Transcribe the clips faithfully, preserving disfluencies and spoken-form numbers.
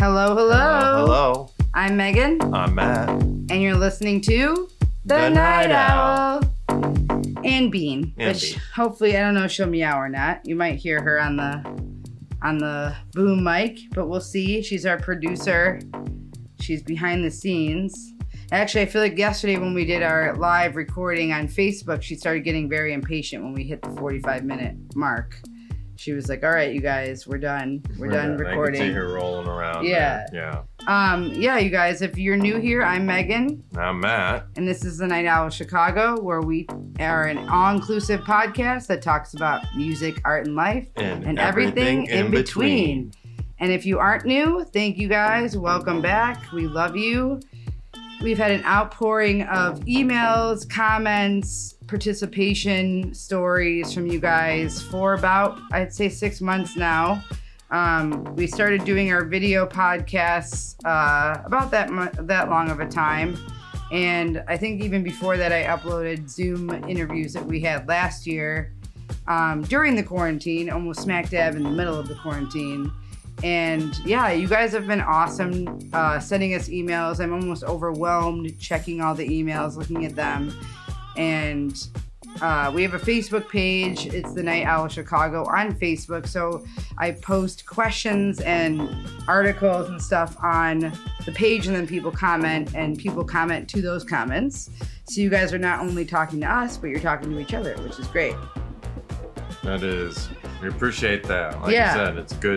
Hello, hello. Hello. Hello. I'm Megan. I'm Matt. And you're listening to The, The Night, Night Owl. And Bean. And which Bean. hopefully, I don't know if she'll meow or not. You might hear her on the on the boom mic, but we'll see. She's our producer. She's behind the scenes. Actually, I feel like yesterday when we did our live recording on Facebook, she started getting very impatient when we hit the forty-five minute mark. She was like, all right, you guys, we're done. We're, We're done, done. recording. I can see her rolling around. Yeah. There. Um, yeah, you guys, if you're new here, I'm Megan. Yeah. I'm Matt. And this is The Night Owl Chicago, where we are an all-inclusive podcast that talks about music, art, and life, And, and everything, everything in between. And if you aren't new, thank you guys. Welcome back. We love you. We've had an outpouring of emails, comments, participation stories from you guys for about, I'd say, six months now. Um, we started doing our video podcasts uh, about that mo- that long of a time. And I think even before that, I uploaded Zoom interviews that we had last year um, during the quarantine, almost smack dab in the middle of the quarantine. And yeah, you guys have been awesome uh, sending us emails. I'm almost overwhelmed checking all the emails, looking at them. And uh, we have a Facebook page. It's The Night Owl Chicago on Facebook. So I post questions and articles and stuff on the page, and then people comment, and people comment to those comments. So you guys are not only talking to us, but you're talking to each other, which is great. That is. We appreciate that. Like Yeah. I said, it's good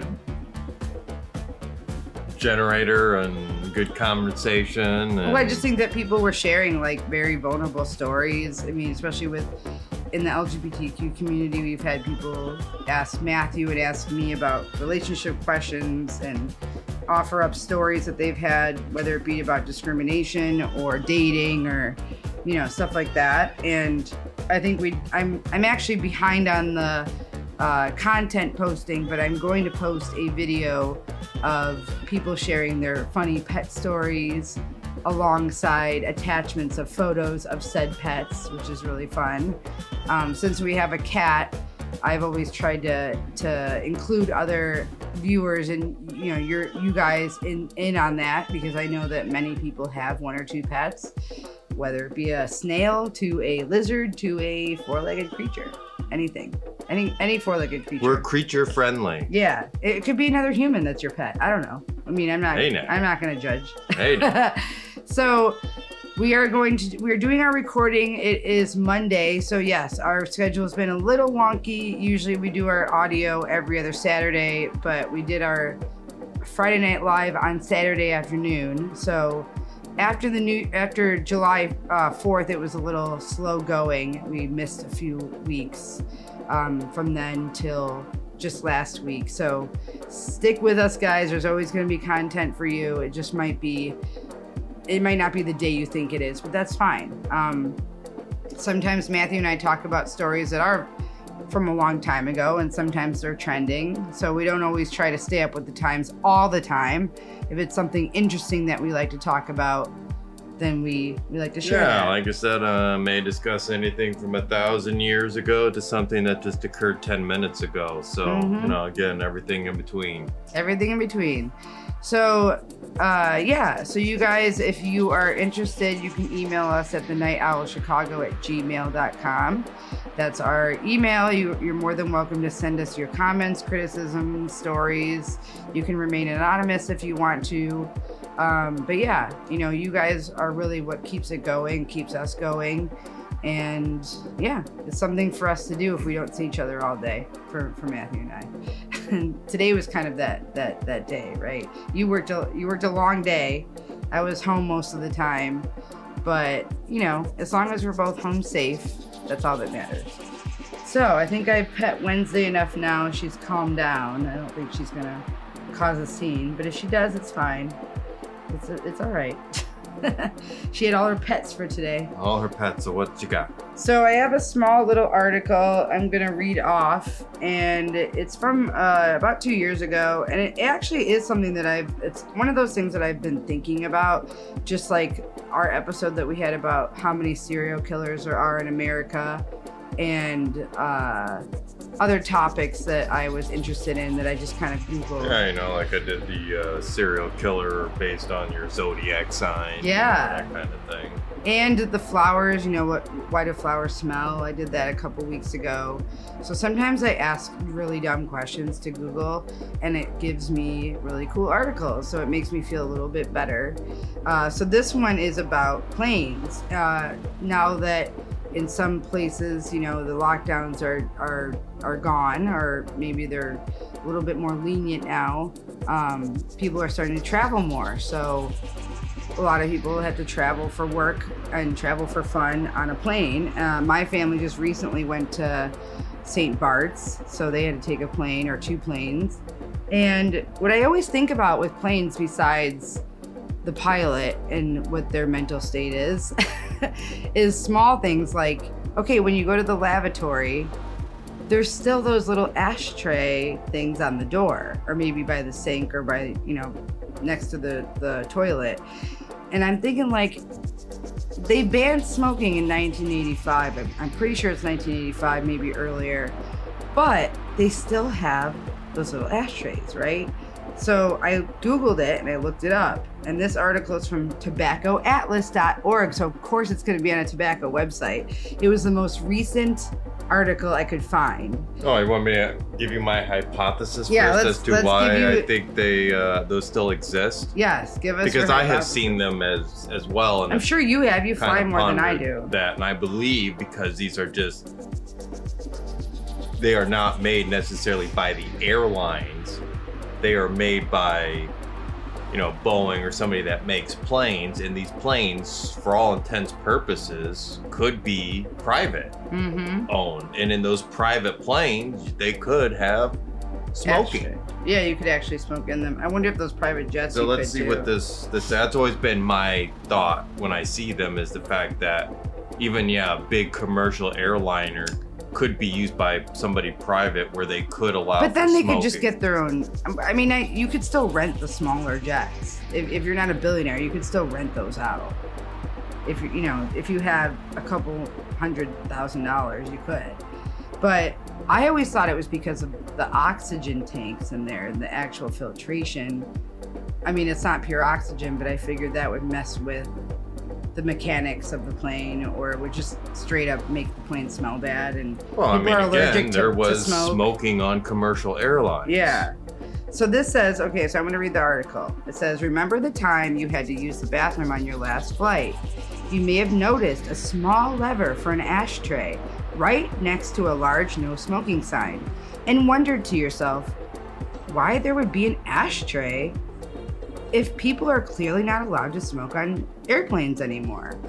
generator and good conversation. And Well, I just think that people were sharing like very vulnerable stories. I mean, especially with in the L G B T Q community, we've had people ask Matthew and ask me about relationship questions and offer up stories that they've had, whether it be about discrimination or dating or, you know, stuff like that. And I think we, I'm, I'm actually behind on the uh, content posting, but I'm going to post a video of people sharing their funny pet stories alongside attachments of photos of said pets, which is really fun. Um, since we have a cat, I've always tried to to include other viewers and you know your you guys in in on that, because I know that many people have one or two pets, whether it be a snail to a lizard to a four-legged creature, anything, any any four-legged creature. We're creature friendly. Yeah, it could be another human that's your pet. I don't know. I mean, I'm not. Hey, now. I'm not gonna judge. Hey. now. So we are going to. We're doing our recording. It is Monday, so yes, our schedule has been a little wonky. Usually we do our audio every other Saturday, but we did our Friday Night Live on Saturday afternoon. So after the new after July uh, fourth, it was a little slow going. We missed a few weeks um, from then till just last week. So stick with us, guys. There's always going to be content for you. It just might be, it might not be the day you think it is, but that's fine. Um, sometimes Matthew and I talk about stories that are from a long time ago, and sometimes they're trending. So we don't always try to stay up with the times all the time. If it's something interesting that we like to talk about, then we, we like to share Yeah, that. like I said, uh, may discuss anything from a thousand years ago to something that just occurred ten minutes ago. So, Mhm. you know, again, everything in between. Everything in between. So, uh, yeah. So you guys, if you are interested, you can email us at the night owl chicago at gmail dot com. That's our email. You, you're more than welcome to send us your comments, criticisms, stories. You can remain anonymous if you want to. Um, but yeah, you know, you guys are really what keeps it going, keeps us going. And yeah, it's something for us to do if we don't see each other all day, for, for Matthew and I. And today was kind of that that that day, right? You worked a you worked a long day. I was home most of the time, but you know, as long as we're both home safe, that's all that matters. So I think I've pet Wednesday enough now. She's calmed down. I don't think she's gonna cause a scene, but if she does, it's fine. It's it's all right. She had all her pets for today. All her pets. So what you got? So I have a small little article I'm gonna read off, and it's from uh, about two years ago, and it actually is something that I've, it's one of those things that I've been thinking about, just like our episode that we had about how many serial killers there are in America. and uh, other topics that I was interested in that I just kind of Googled. Yeah, you know, like I did the uh, serial killer based on your zodiac sign. Yeah. You know, that kind of thing. And the flowers, you know, what? Why do flowers smell? I did that a couple weeks ago. So sometimes I ask really dumb questions to Google, and it gives me really cool articles. So it makes me feel a little bit better. Uh, so this one is about planes. Uh, now that in some places, you know, the lockdowns are are are gone, or maybe they're a little bit more lenient now. Um, people are starting to travel more. So a lot of people have to travel for work and travel for fun on a plane. Uh, my family just recently went to Saint Bart's, so they had to take a plane or two planes. And what I always think about with planes, besides the pilot and what their mental state is, is small things like, okay, when you go to the lavatory, there's still those little ashtray things on the door, or maybe by the sink, or by, you know, next to the, the toilet. And I'm thinking, like, they banned smoking in nineteen eighty-five. I'm, I'm pretty sure it's nineteen eighty-five, maybe earlier. But they still have those little ashtrays, right? So I Googled it and I looked it up. And this article is from tobacco atlas dot org. So of course it's going to be on a tobacco website. It was the most recent article I could find. Oh, you want me to give you my hypothesis Yeah, first let's- as to let's why give you- I think they uh, those still exist? Yes, give us Because your I have hypothesis. seen them as as well. And I'm sure you have. You kind fly of more than I pondered do. That, and I believe because these are just, they are not made necessarily by the airlines. They are made by, you know, Boeing or somebody that makes planes, and these planes, for all intents purposes, could be private Mm-hmm. owned. And in those private planes, they could have smoking. Yeah, you could actually smoke in them. I wonder if those private jets. So you let's could see too. what this this that's always been my thought when I see them, is the fact that even yeah, a big commercial airliner could be used by somebody private where they could allow But then for they smoking. could just get their own. I mean, I, you could still rent the smaller jets. If, if you're not a billionaire, you could still rent those out. If you you know if you have a couple hundred thousand dollars, you could. But I always thought it was because of the oxygen tanks in there and the actual filtration. I mean, it's not pure oxygen, but I figured that would mess with the mechanics of the plane, or it would just straight up make the plane smell bad. And Well, I people mean, are allergic again, to, there to was smoke. smoking on commercial airlines. Yeah. So this says, okay, so I'm going to read the article. It says, remember the time you had to use the bathroom on your last flight? You may have noticed a small lever for an ashtray right next to a large no smoking sign and wondered to yourself why there would be an ashtray if people are clearly not allowed to smoke on airplanes anymore.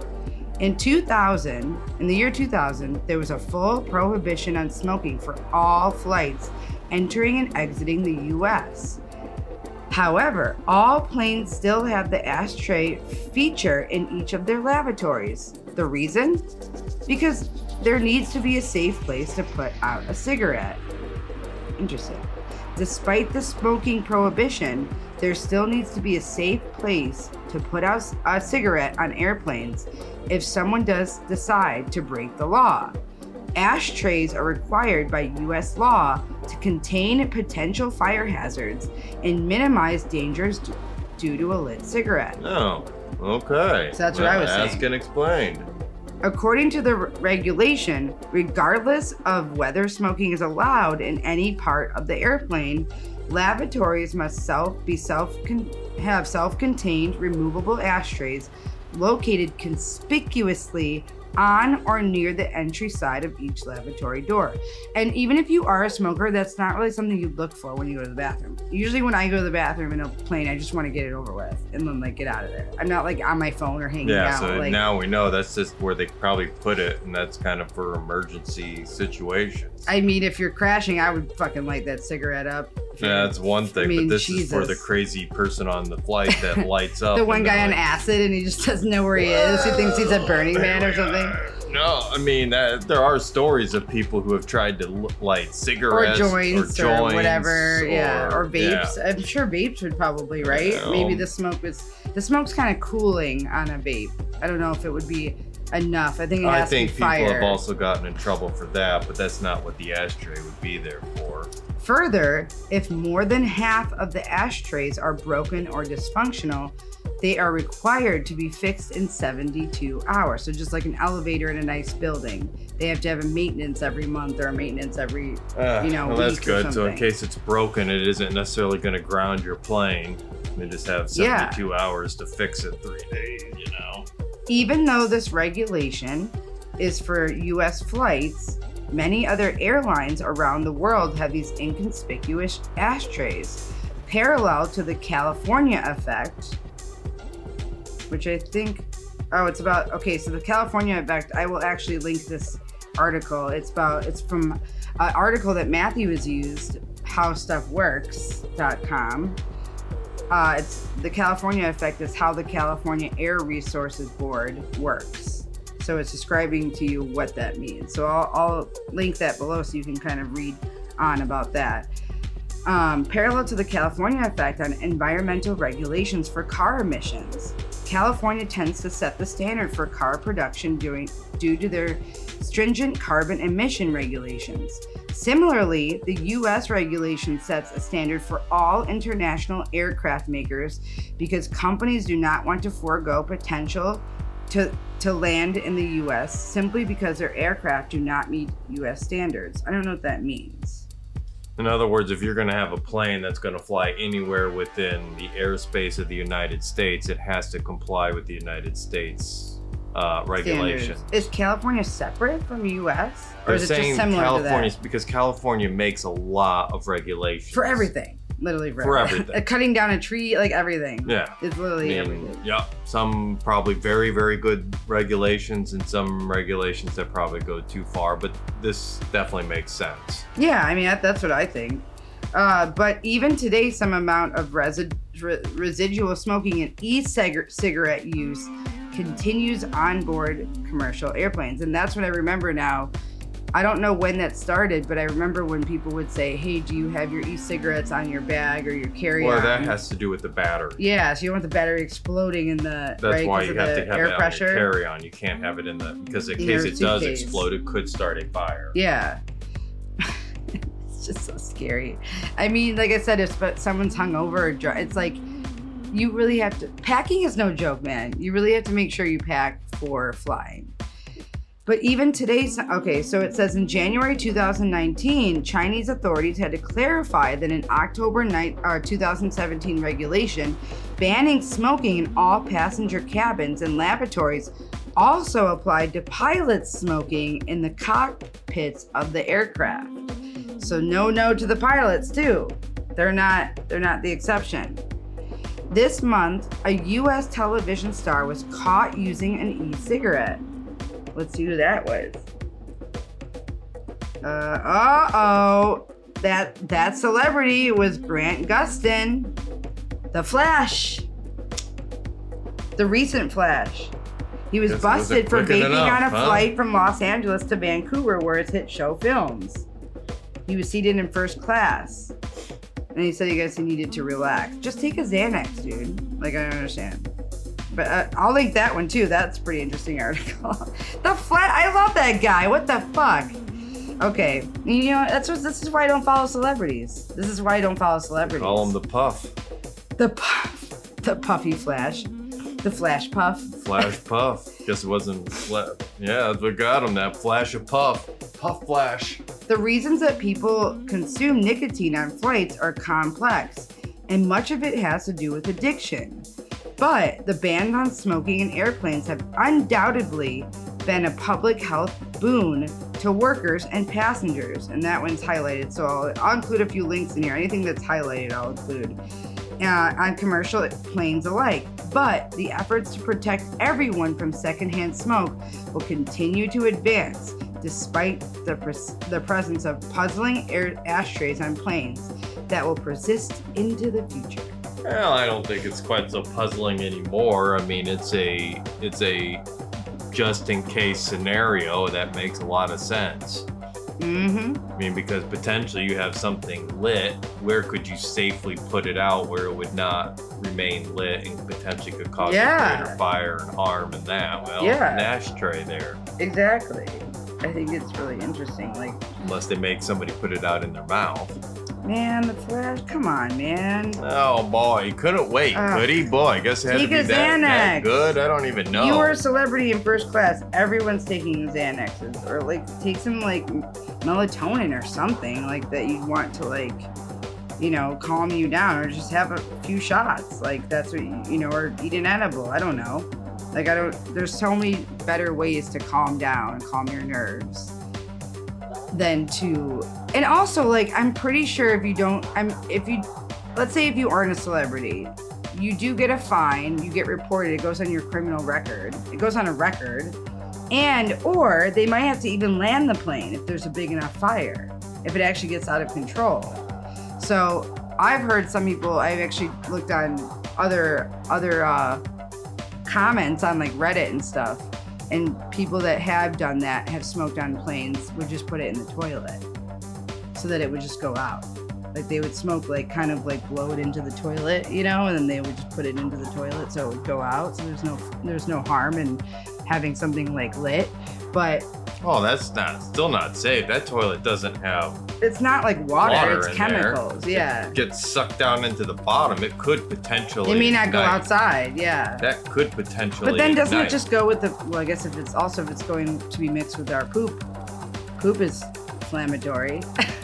In two thousand, in the year two thousand, there was a full prohibition on smoking for all flights entering and exiting the U S. However, all planes still have the ashtray feature in each of their lavatories. The reason? Because there needs to be a safe place to put out a cigarette. Interesting. Despite the smoking prohibition, there still needs to be a safe place to put out a cigarette on airplanes if someone does decide to break the law. Ashtrays are required by U S law to contain potential fire hazards and minimize dangers d- due to a lit cigarette. Oh, okay. So that's what I was Ask saying. and explained. According to the re- regulation, regardless of whether smoking is allowed in any part of the airplane, lavatories must self be self have self-contained removable ashtrays located conspicuously on or near the entry side of each lavatory door. And even if you are a smoker, that's not really something you look for when you go to the bathroom. Usually when I go to the bathroom in a plane, I just want to get it over with and then like get out of there. I'm not like on my phone or hanging Yeah, out. so like, now we know that's just where they probably put it, and that's kind of for emergency situations. I mean, if you're crashing, I would fucking light that cigarette up. Yeah, that's one thing, I mean, but this is for the Jesus. crazy person on the flight that lights up. The one and guy they're on like, acid and he just doesn't know where he is. He thinks he's at Burning Man or something. No, I mean, that, there are stories of people who have tried to l- light Or cigarettes joints or, joints whatever. yeah. Or vapes. yeah. I'm sure vapes would probably, right? Yeah, Maybe um, the smoke was, the smoke's kind of cooling on a vape. I don't know if it would be enough. I think it I has think to be people fire. have also gotten in trouble for that, but that's not what the ashtray would be there for. Further, if more than half of the ashtrays are broken or dysfunctional, they are required to be fixed in seventy-two hours. So just like an elevator in a nice building, they have to have a maintenance every month or a maintenance every, Uh, you know, well, week that's good. or So in something. case it's broken, it isn't necessarily going to ground your plane. They just have Yeah. seventy-two hours to fix it three days, you know? Even though this regulation is for U S flights, many other airlines around the world have these inconspicuous ashtrays, parallel to the California effect, which I think, oh, it's about, okay, so the California effect, I will actually link this article. It's about, it's from an article that Matthew has used, how stuff works dot com. Uh, it's the California effect is how the California Air Resources Board works. So it's describing to you what that means. So I'll, I'll link that below so you can kind of read on about that. Um, parallel to the California effect on environmental regulations for car emissions, California tends to set the standard for car production during, due to their stringent carbon emission regulations. Similarly, the U S regulation sets a standard for all international aircraft makers because companies do not want to forego potential to, to land in the U S simply because their aircraft do not meet U S standards. I don't know what that means. In other words, if you're going to have a plane that's going to fly anywhere within the airspace of the United States, it has to comply with the United States uh, regulations. Standards. Is California separate from U S? Or They're is it just saying similar California to that? because California makes a lot of regulations For everything. Literally for, For everything. everything. Cutting down a tree, like everything. Yeah. It's I literally mean, everything. yeah, some probably very, very good regulations and some regulations that probably go too far, but this definitely makes sense. Yeah, I mean, that, that's what I think. Uh, but even today, some amount of resi- re- residual smoking and e-cigarette use continues on board commercial airplanes. And that's what I remember now. I don't know when that started, but I remember when people would say, hey, do you have your e-cigarettes on your bag or your carry-on? Well, that has to do with the battery. Yeah, so you don't want the battery exploding in the That's right, why 'cause you of have the to have air it pressure. on your carry-on. You can't have it in the, because in In case your it does suitcase. explode, it could start a fire. Yeah. It's just so scary. I mean, like I said, if but someone's hungover or dr- it's like you really have to. Packing is no joke, man. You really have to make sure you pack for flying. But even today, okay, so it says in January two thousand nineteen, Chinese authorities had to clarify that an October night, uh, two thousand seventeen regulation banning smoking in all passenger cabins and lavatories also applied to pilots smoking in the cockpits of the aircraft. So no, no to the pilots too. They're not, they're not the exception. This month, a U S television star was caught using an e-cigarette. Let's see who that was. Uh, uh-oh. That, that celebrity was Grant Gustin. The Flash. The recent Flash. He was Guess it busted wasn't for quick vaping enough, on a huh? flight from Los Angeles to Vancouver where his hit show films. He was seated in first class. And he said he guess he needed to relax. Just take a Xanax, dude. Like, I don't understand. But uh, I'll link that one too. That's a pretty interesting article. The flat, I love that guy. What the fuck? Okay, you know that's what. This is why I don't follow celebrities. This is why I don't follow celebrities. Call him the Puff. the puff, the puffy Flash, the Flash Puff. Flash Puff. Guess it wasn't. Fla- yeah, that's what got him. That flash of puff. Puff Flash. The reasons that people consume nicotine on flights are complex, and much of it has to do with addiction. But the ban on smoking in airplanes have undoubtedly been a public health boon to workers and passengers. And that one's highlighted, so I'll, I'll include a few links in here. Anything that's highlighted, I'll include uh, on commercial planes alike. But the efforts to protect everyone from secondhand smoke will continue to advance despite the, pres- the presence of puzzling air ashtrays on planes that will persist into the future. Well, I don't think it's quite so puzzling anymore. I mean, it's a it's a just in case scenario that makes a lot of sense. Mm-hmm. I mean, because potentially you have something lit. Where could you safely put it out where it would not remain lit and potentially could cause Yeah. a greater fire and harm in that? Well, Yeah. an ashtray there. Exactly. I think it's really interesting. Like, Unless they make somebody put it out in their mouth. man, the flash. Come on, man. Oh boy, he couldn't wait, Ugh. could he? Boy, I guess it had Take to be a that, that Xanax. good. I don't even know. You are a celebrity in first class. Everyone's taking Xanaxes, or like take some like melatonin or something like that you want to like, you know, calm you down, or just have a few shots. Like that's what you, you know, or eat an edible. I don't know. Like I don't. There's so many better ways to calm down and calm your nerves than to. And also, like I'm pretty sure if you don't, I'm if you, let's say if you aren't a celebrity. You do get a fine, you get reported, it goes on your criminal record. It goes on a record. And, or they might have to even land the plane if there's a big enough fire, if it actually gets out of control. So I've heard some people, I've actually looked on other, other uh, comments on like Reddit and stuff, and people that have done that, have smoked on planes, would just put it in the toilet so that it would just go out. Like they would smoke, like kind of like blow it into the toilet, you know, and then they would just put it into the toilet so it would go out. So there's no there's no harm in having something like lit, but Oh, that's not still not safe. That toilet doesn't have it's not like water, water it's in chemicals. there. Yeah, It gets sucked down into the bottom. It could potentially. it may not go ignite. outside. Yeah, That could potentially. but then doesn't ignite. it just go with the? Well, I guess if it's also if it's going to be mixed with our poop, poop is inflammatory.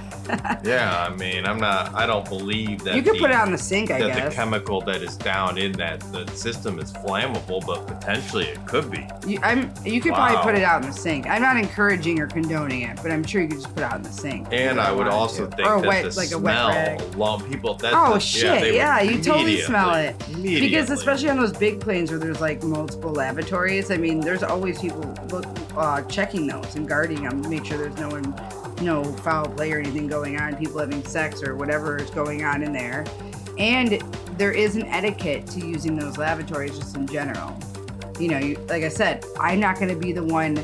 Yeah, I mean, I'm not. I don't believe that. You could the, put it on the sink, I that guess. the chemical that is down in that the system is flammable, but potentially it could be. You, I'm, you could Wow. probably put it out in the sink. I'm not encouraging or condoning it, but I'm sure you could just put it out in the sink. if And you I would wanted also to. think or a that wet, the like a wet smell, rag. along people. That's Oh the, shit! Yeah, they Yeah, would you totally smell it. immediately- Because immediately. especially on those big planes where there's like multiple lavatories, I mean, there's always people look uh, checking those and guarding them to make sure there's no one, no foul play or anything going on, people having sex or whatever is going on in there. And there is an etiquette to using those lavatories just in general. You know, you, like I said, I'm not going to be the one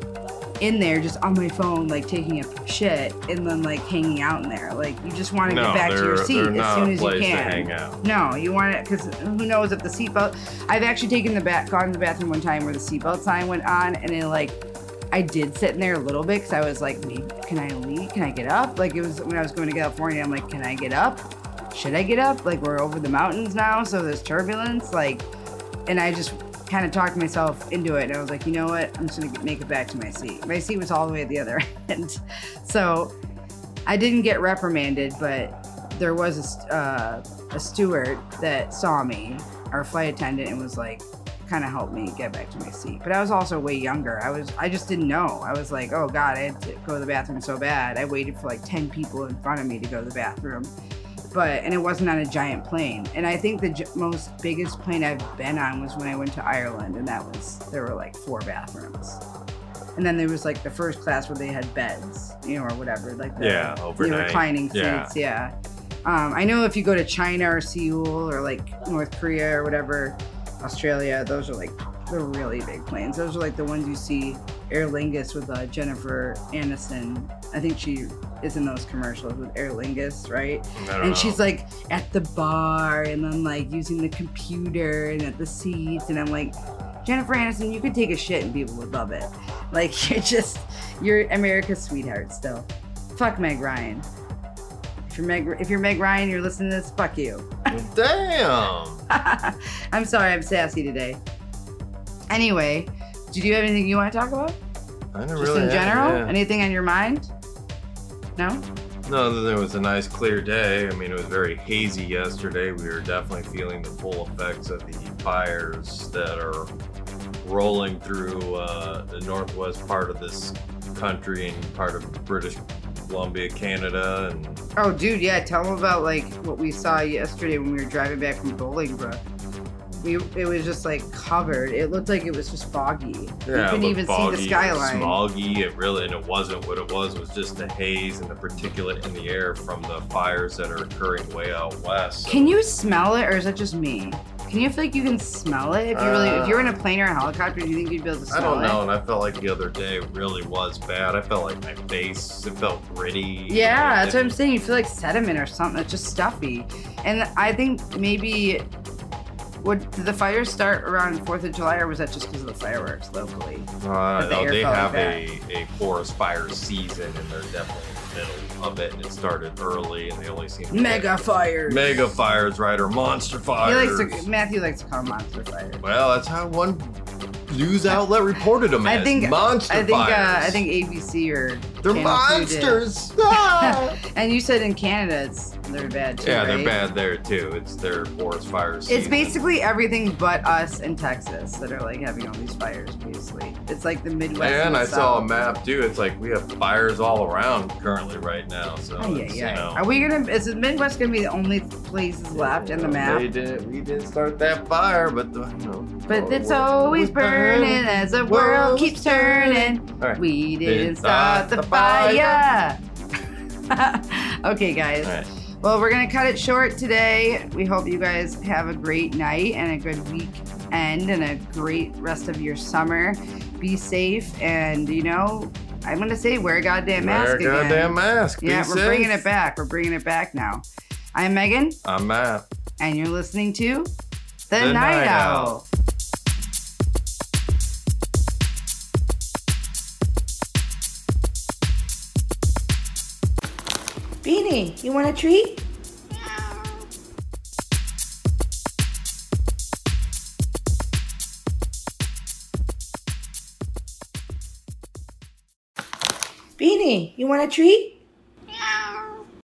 in there just on my phone, like taking a shit and then like hanging out in there. Like you just want to no, get back to they're, your seat they're as not soon a as you place can. to hang out. No, you want it because who knows if the seatbelt. I've actually taken the back, gone to the bathroom one time where the seatbelt sign went on, and it like, I did sit in there a little bit because I was like, maybe can I leave? Can I get up? Like it was when I was going to California. I'm like, can I get up? Should I get up? Like we're over the mountains now, so there's turbulence. Like, and I just kind of talked myself into it, and I was like, you know what? I'm just gonna make it back to my seat. My seat was all the way at the other end, so I didn't get reprimanded, but there was a, uh, a steward that saw me, our flight attendant, and was like, kind of helped me get back to my seat. But I was also way younger. I was, I just didn't know. I was like, oh God, I had to go to the bathroom so bad. I waited for like ten people in front of me to go to the bathroom. But, and it wasn't on a giant plane. And I think the j- most biggest plane I've been on was when I went to Ireland, and that was, there were like four bathrooms. And then there was like the first class where they had beds, you know, or whatever, like the, Yeah, the overnight. reclining Yeah. seats. Yeah. Um, I know if you go to China or Seoul or like North Korea or whatever, Australia, those are like the really big planes. Those are like the ones you see Aer Lingus with uh, Jennifer Aniston. I think she is in those commercials with Aer Lingus, right? I don't And know. she's like at the bar and then like using the computer and at the seats, and I'm like, Jennifer Aniston, you could take a shit and people would love it. Like you're just, you're America's sweetheart still. Fuck Meg Ryan. If you're Meg, if you're Meg Ryan, you're listening to this, fuck you. Damn. I'm sorry, I'm sassy today. Anyway, did you have anything you want to talk about? I don't Just really in have- general? yeah. Anything on your mind? No? No, there was a nice clear day. I mean, it was very hazy yesterday. We were definitely feeling the full effects of the fires that are rolling through uh, the northwest part of this country and part of British Columbia, Canada, and Oh, dude, yeah. Tell them about like what we saw yesterday when we were driving back from Bolingbrook. we it was just like covered. It looked like it was just foggy. Yeah, you couldn't it even foggy, see the skyline. Smoggy. It really, and it wasn't what it was. It was just the haze and the particulate in the air from the fires that are occurring way out west. So. Can you smell it, or is that just me? Can you feel like you can smell it? If you really, Uh, if you're in a plane or a helicopter, do you think you'd be able to smell I don't it? know, and I felt like the other day really was bad. I felt like my face, it felt gritty. Yeah, Like, that's what I'm saying. You feel like sediment or something. It's just stuffy. And I think maybe, would did the fires start around fourth of July, or was that just because of the fireworks locally? Uh, the no, air they felt have like a, a forest fire season, and they're definitely in the middle of it, and it started early, and they only seem to Mega fires. mega fires, right, or monster He fires. likes to, Matthew likes to call them monster fires. Well, that's how one news outlet reported them I as think monster I think uh, fires. I think A B C or they're Channel two did. monsters. Ah! And you said in Canada it's they're bad too. Yeah, they're right? bad there too. It's their forest fires. It's basically everything but us in Texas that are like having all these fires. Basically, it's like the Midwest. And and the I saw a South. map too. It's like we have fires all around currently right now. So Oh, yeah, it's, yeah. you know, Are we gonna? Is the Midwest gonna be the only places left in the map? They did, we didn't start that fire, but the, you know. But all it's the world always was burning. burning as the World world was keeps turning. All right. We didn't Didn't start start the the fire. Okay, guys. All right. Well, we're gonna cut it short today. We hope you guys have a great night and a good weekend and a great rest of your summer. Be safe, and you know, I'm gonna say wear a goddamn mask Wear a again. goddamn mask. Be Yeah, we're safe. bringing it back. We're bringing it back now. I'm Megan, I'm Matt. and you're listening to The, The Night, Night Owl. Owl. Beanie, you want a treat? Beanie, you want a treat?